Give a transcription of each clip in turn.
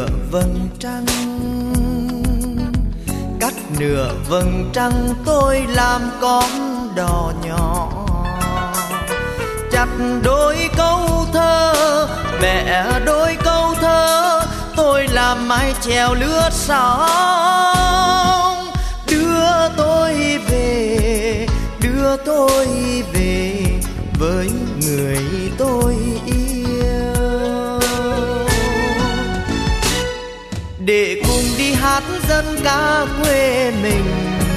nửa vầng trăng, cắt nửa vầng trăng tôi làm con đò nhỏ, chặt đôi câu thơ bẻ đôi câu thơ tôi làm mái chèo lướt sóng. Đưa tôi về, đưa tôi về với người tôi yêu, để cùng đi hát dân ca quê mình,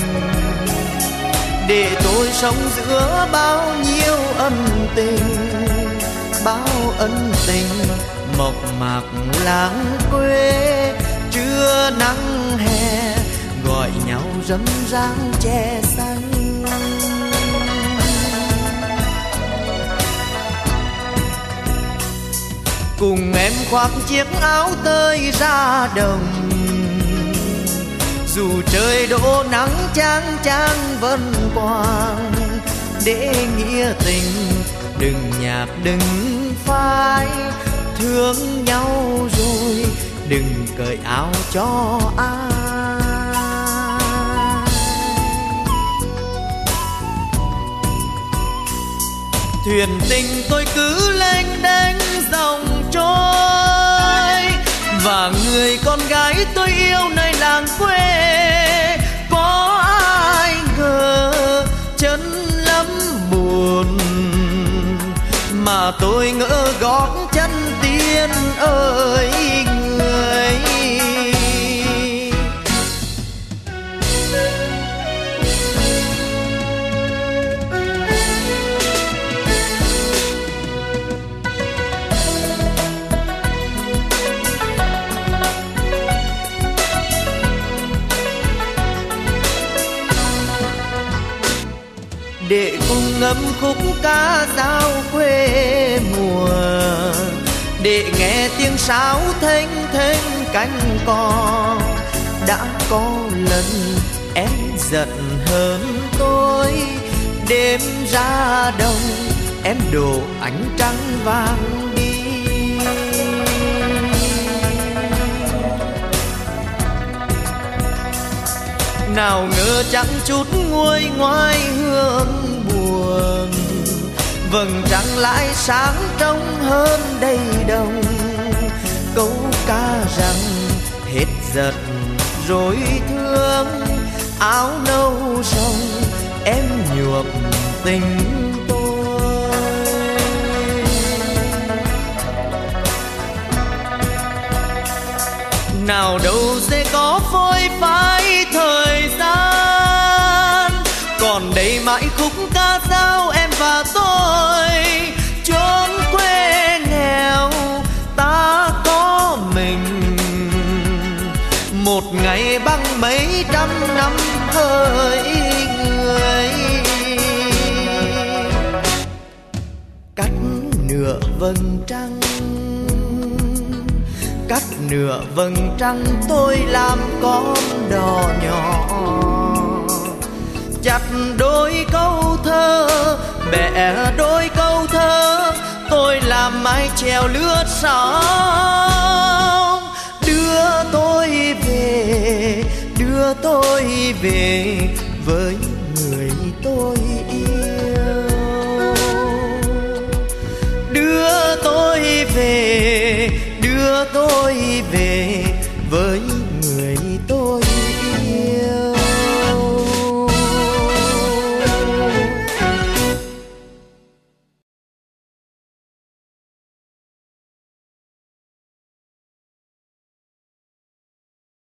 để tôi sống giữa bao nhiêu ân tình, bao ân tình mộc mạc làng quê. Trưa nắng hè gọi nhau râm ran che xanh, cùng em khoác chiếc áo tơi ra đồng, dù trời đổ nắng chang chang vẫn quang. Để nghĩa tình đừng nhạt đừng phai, thương nhau rồi đừng cởi áo cho ai. Thuyền tình tôi cứ lênh đênh dòng trôi, và người con gái tôi yêu nơi làng quê. Có ai ngờ chân lắm buồn, mà tôi ngỡ gót chân tiên ơi người. Để cùng ngâm khúc ca dao quê mùa, để nghe tiếng sáo thênh thênh cánh cò. Đã có lần em giận hơn tôi, đêm ra đồng em đổ ánh trăng vàng đi. Nào ngờ chẳng chút nguôi ngoai hương buồn, vầng trăng lại sáng trong hơn đầy đồng. Câu ca rằng hết giận rồi thương, áo nâu sông em nhuộm tình tôi. Nào đâu sẽ có phôi phai thời gian, còn đây mãi khúc ca dao em và tôi. Chốn quê nghèo ta có mình, một ngày băng mấy trăm năm hỡi người. Cắt nửa vầng trăng, cắt nửa vầng trăng tôi làm con đò nhỏ, chặt đôi câu thơ bẻ đôi câu thơ tôi làm mái chèo lướt sóng. Đưa tôi về, đưa tôi về với người tôi yêu. Đưa tôi về,